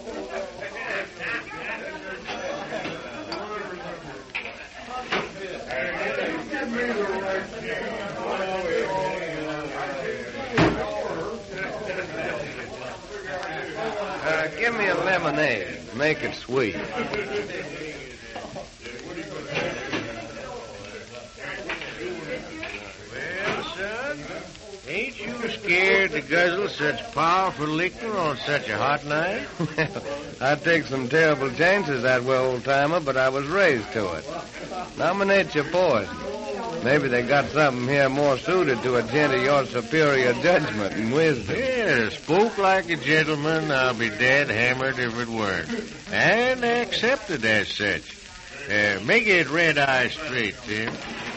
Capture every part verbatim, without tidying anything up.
Uh, give me a lemonade. Make it sweet. Well, son, ain't you scared to guzzle such powerful liquor on such a hot night? I take some terrible chances that way, old-timer, but I was raised to it. Nominate your poison. Maybe they got something here more suited to attend to your superior judgment and wisdom. Yeah, spoke like a gentleman. I'll be dead hammered if it weren't. And accepted as such. Uh, make it red-eye straight, Tim.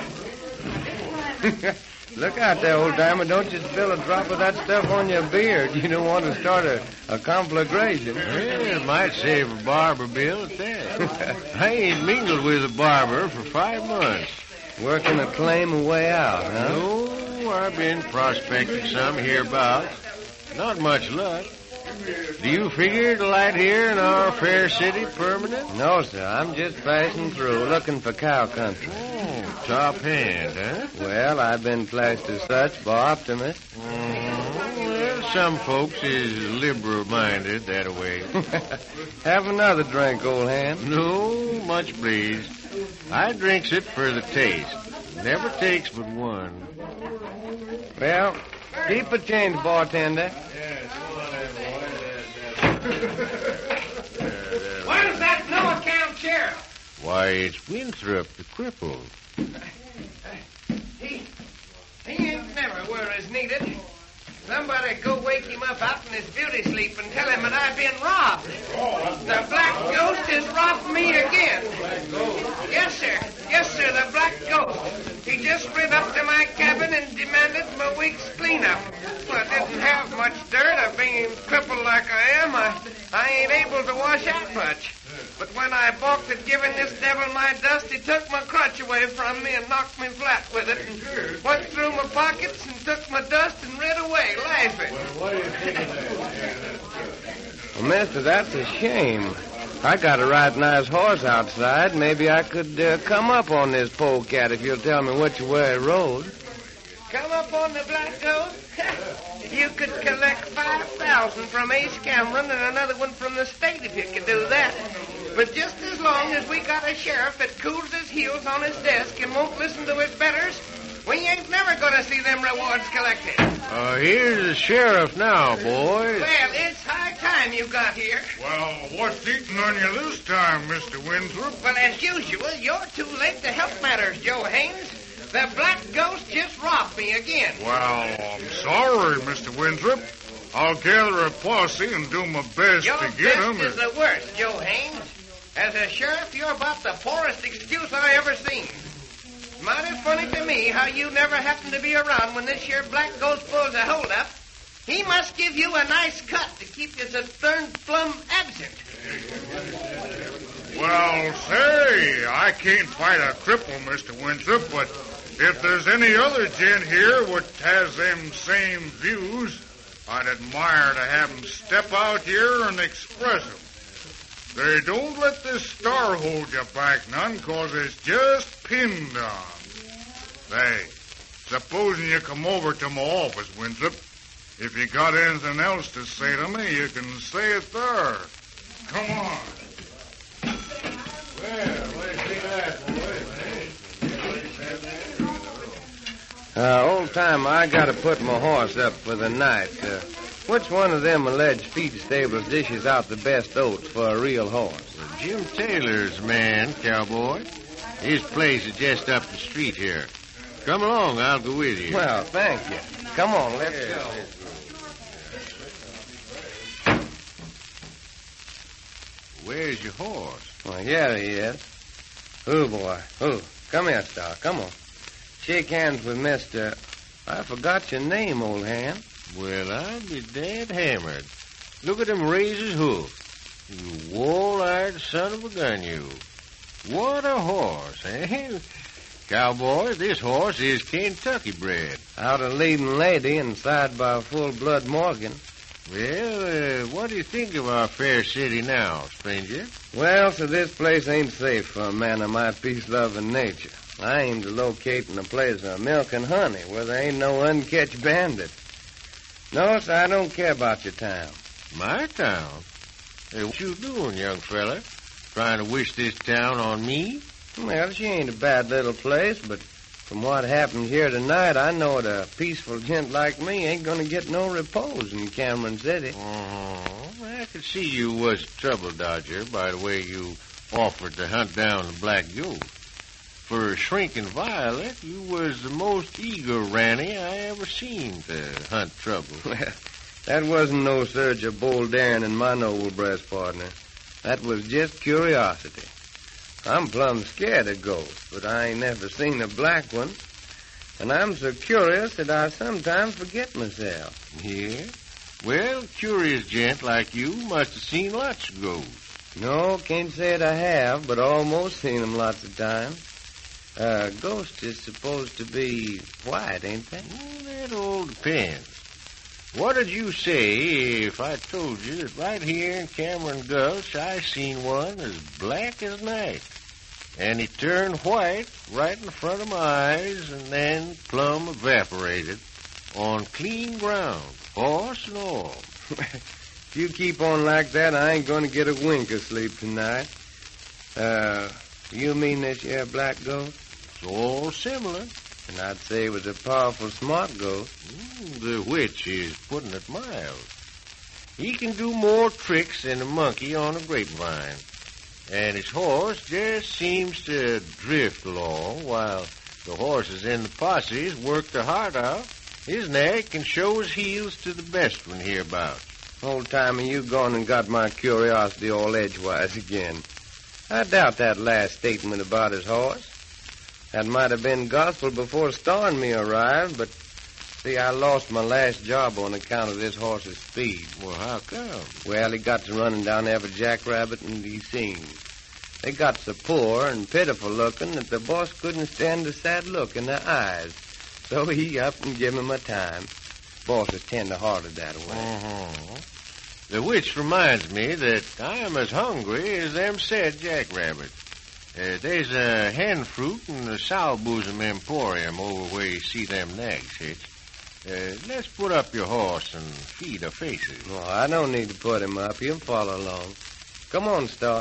Look out there, old-timer. Don't you spill a drop of that stuff on your beard. You don't want to start a, a conflagration. Well, it might save a barber bill at that. I ain't mingled with a barber for five months. Working a claim a way out, huh? No, I've been prospecting some hereabouts. Not much luck. Do you figure to light here in our fair city permanent? No, sir. I'm just passing through, looking for cow country. Oh, top hand, huh? Well, I've been flashed as such by Optimist. Oh, well, some folks is liberal-minded that way. Have another drink, old hand. No, much pleased. I drinks it for the taste. Never takes but one. Well, keep a change, bartender. Where's that no-account sheriff? Why, it's Winthrop the cripple. He, he ain't never where is needed. Somebody go wake him up out in his beauty sleep and tell him that I've been robbed. The Black Ghost has robbed me again. Yes, sir. Yes, sir, the Black Ghost. He just rid up to my cabin and demanded my week's cleanup. Well, I didn't have much dirt. I being crippled like I am, I, I ain't able to wash out much. But when I balked at giving this devil my dust, he took my crutch away from me and knocked me flat with it and went through my pockets and took my dust and rid away, laughing. Well, mister, that's a shame. I got a right nice horse outside. Maybe I could uh, come up on this polecat if you'll tell me which way it rode. Come up on the Black Ghost? You could collect five thousand from Ace Cameron and another one from the state if you could do that. But just as long as we got a sheriff that cools his heels on his desk and won't listen to his betters, we ain't never going to see them rewards collected. Uh, here's the sheriff now, boys. Well, it's high time you got here. Well, what's eating on you this time, Mister Winthrop? Well, as usual, you're too late to help matters, Joe Haynes. The Black Ghost just robbed me again. Well, I'm sorry, Mister Winthrop. I'll gather a posse and do my best Your to get best him. is the worst, Joe Haynes. As a sheriff, you're about the poorest excuse I ever seen. Mighty funny to me how you never happen to be around when this here Black Ghost pulls a hold-up. He must give you a nice cut to keep you so darn plumb absent. Well, say, I can't fight a cripple, Mister Winthrop, but if there's any other gent here what has them same views, I'd admire to have 'em step out here and express 'em. They don't let this star hold you back none, 'cause it's just pinned on. Say, supposing you come over to my office, Winthrop. If you got anything else to say to me, you can say it there. Come on. Well, what do you think of that, boys? Uh, old time, I gotta put my horse up for the night. Uh, which one of them alleged feed stables dishes out the best oats for a real horse? Jim Taylor's man, cowboy. His place is just up the street here. Come along, I'll go with you. Well, thank you. Come on, let's Yeah. go. Where's your horse? Well, here he is. Oh, boy. Oh, come here, Star. Come on. Shake hands with Mister I forgot your name, old hand. Well, I'll be dead hammered. Look at him raise his hoof. You wall-eyed son of a gun, you. What a horse, eh? Cowboy, this horse is Kentucky bred. Out a leading lady inside by a full-blood Morgan. Well, uh, what do you think of our fair city now, stranger? Well, so this place ain't safe for a man of my peace-loving nature. I aim to locate in a place of milk and honey where there ain't no uncatch bandit. No, sir, I don't care about your town. My town? Hey, what you doing, young fella? Trying to wish this town on me? Well, she ain't a bad little place, but from what happened here tonight, I know that a peaceful gent like me ain't going to get no repose in Cameron City. Oh, I could see you was a trouble dodger by the way you offered to hunt down the black goat. For a shrinking violet, you was the most eager ranny I ever seen to hunt trouble. Well, that wasn't no surge of bold daring in my noble breast, partner. That was just curiosity. I'm plumb scared of ghosts, but I ain't never seen a black one. And I'm so curious that I sometimes forget myself. Yeah? Well, curious gent like you must have seen lots of ghosts. No, can't say that I have, but almost seen them lots of times. Uh, ghosts is supposed to be white, ain't they? Well, that all depends. What did you say if I told you that right here in Cameron Gulch I seen one as black as night? And he turned white right in front of my eyes and then plumb evaporated on clean ground, horse and all. If you keep on like that, I ain't going to get a wink of sleep tonight. Uh, you mean this here black ghost? It's all similar. And I'd say it was a powerful smart ghost. Mm, the witch is putting it mild. He can do more tricks than a monkey on a grapevine. And his horse just seems to drift along while the horses in the posses work their heart out. His nag can show his heels to the best one hereabouts. Old timer, you gone and got my curiosity all edgewise again. I doubt that last statement about his horse. That might have been gospel before Star and me arrived, but see, I lost my last job on account of this horse's speed. Well, how come? Well, he got to running down every jackrabbit and he seen. They got so poor and pitiful looking that the boss couldn't stand the sad look in their eyes. So he up and give him a time. Boss is tender-hearted that way. Uh-huh. The which reminds me that I'm as hungry as them said jackrabbits. Uh, there's a hen fruit in the sow bosom emporium over where you see them nags hitched. Uh, let's put up your horse and feed our faces. Well, I don't need to put him up. You can follow along. Come on, Star.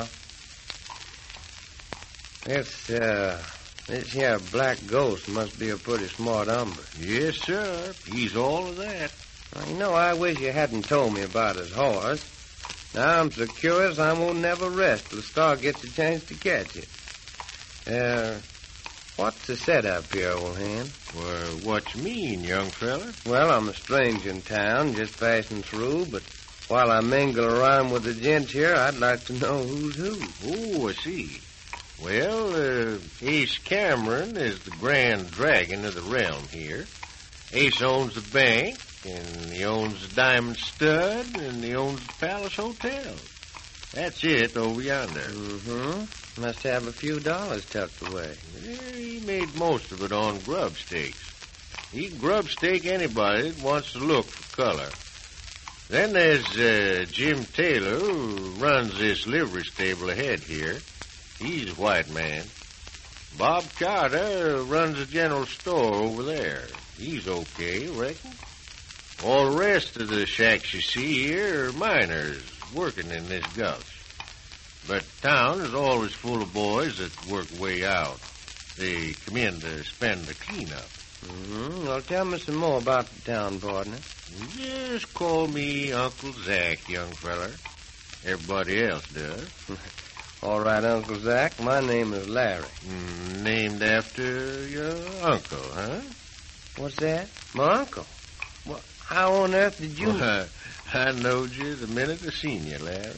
This, uh, this here black ghost must be a pretty smart umber. Yes, sir. He's all of that. Well, you know, I wish you hadn't told me about his horse. Now I'm so curious I won't never rest till Star gets a chance to catch it. Uh, what's the setup here, old hand? Well, what you mean, young fella? Well, I'm a stranger in town, just passing through, but while I mingle around with the gents here, I'd like to know who's who. Oh, I see. Well, uh, Ace Cameron is the grand dragon of the realm here. Ace owns the bank, and he owns the Diamond Stud, and he owns the Palace Hotel. That's it over yonder. Mm-hmm. Must have a few dollars tucked away. Yeah, he made most of it on grub stakes. He grub stake anybody that wants to look for color. Then there's uh, Jim Taylor, who runs this livery stable ahead here. He's a white man. Bob Carter runs a general store over there. He's okay, reckon. All the rest of the shacks you see here are miners working in this gulch. But town is always full of boys that work way out. They come in to spend the cleanup. Mm-hmm. Well, tell me some more about the town, partner. Just call me Uncle Zach, young feller. Everybody else does. All right, Uncle Zach. My name is Larry. Mm, named after your uncle, huh? What's that? My uncle? Well, how on earth did you... Well, I, I knowed you the minute I seen you, Larry.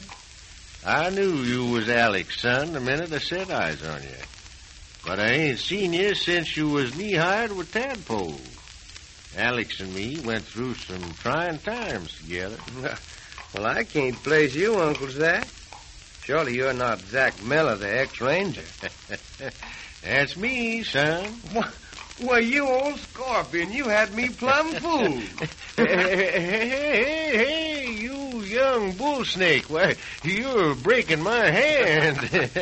I knew you was Alec's son the minute I set eyes on you. But I ain't seen you since you was knee-high with tadpoles. Alex and me went through some trying times together. Well, I can't place you, Uncle Zach. Surely you're not Zach Miller, the ex-ranger. That's me, son. Well, you old scorpion, you had me plumb fooled. Hey, hey, hey, hey, you young bull snake. Why, you're breaking my hand.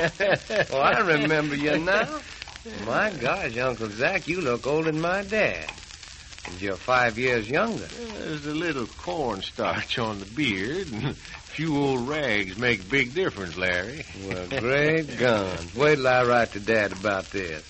Oh, I remember you now. My gosh, Uncle Zach, you look older than my dad. And you're five years younger. There's a little cornstarch on the beard, and a few old rags make a big difference, Larry. Well, great guns. Wait till I write to Dad about this.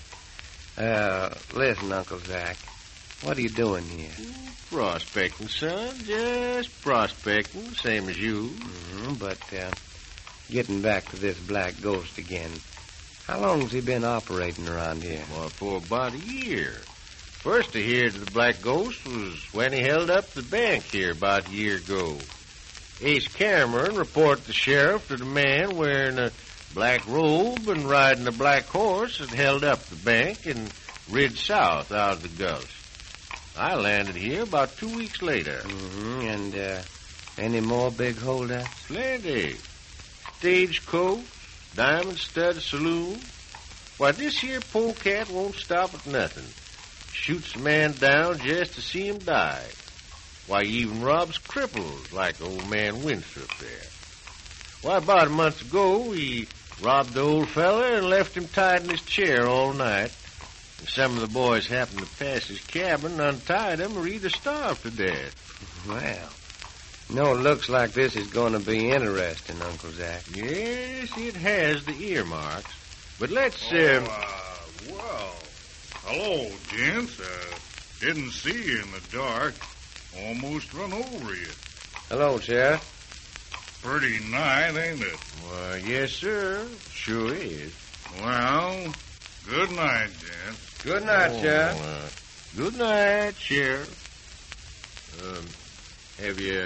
Uh, listen, Uncle Zach, what are you doing here? Prospecting, son. Just prospecting, same as you. Mm-hmm, but uh, getting back to this black ghost again, how long has he been operating around here? Well, for about a year. First I heard of the black ghost was when he held up the bank here about a year ago. Ace Cameron reported the sheriff that a man wearing a black robe and riding a black horse had held up the bank and rid south out of the gulch. I landed here about two weeks later. Mm-hmm. And uh, any more big holdouts? Plenty. Stagecoach, Diamond Stud Saloon. Why, this here polecat won't stop at nothing. Shoots a man down just to see him die. Why, he even robs cripples like old man Winthrop there. Why, about a month ago, he robbed the old fella and left him tied in his chair all night. And some of the boys happened to pass his cabin and untied him or either starved to death. Well, no, it looks like this is going to be interesting, Uncle Zach. Yes, it has the earmarks. But let's, Oh, um... uh, well, hello, gents. Uh, didn't see you in the dark. Almost run over you. Hello, Sheriff. Pretty nice, ain't it? Why, yes, sir. Sure is. Well, good night, gents. Good night, Oh, Sheriff. uh, good night, Sheriff. Um, have you...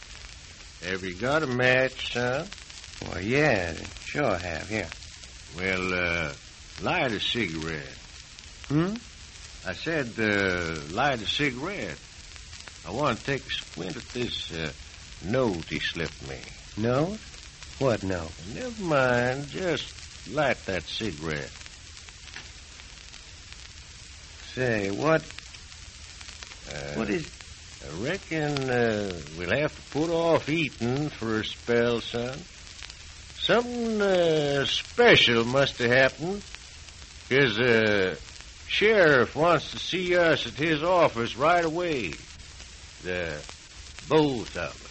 Have you got a match, son? Well, yeah, sure have, here. Well, uh, light a cigarette. Hmm? I said, uh, light a cigarette. I want to take a squint at this, uh, note he slipped me. Note? What note? Never mind. Just light that cigarette. Say, what... Uh, What is... I reckon uh, we'll have to put off eating for a spell, son. Something uh, special must have happened, because uh, sheriff wants to see us at his office right away. The both of them.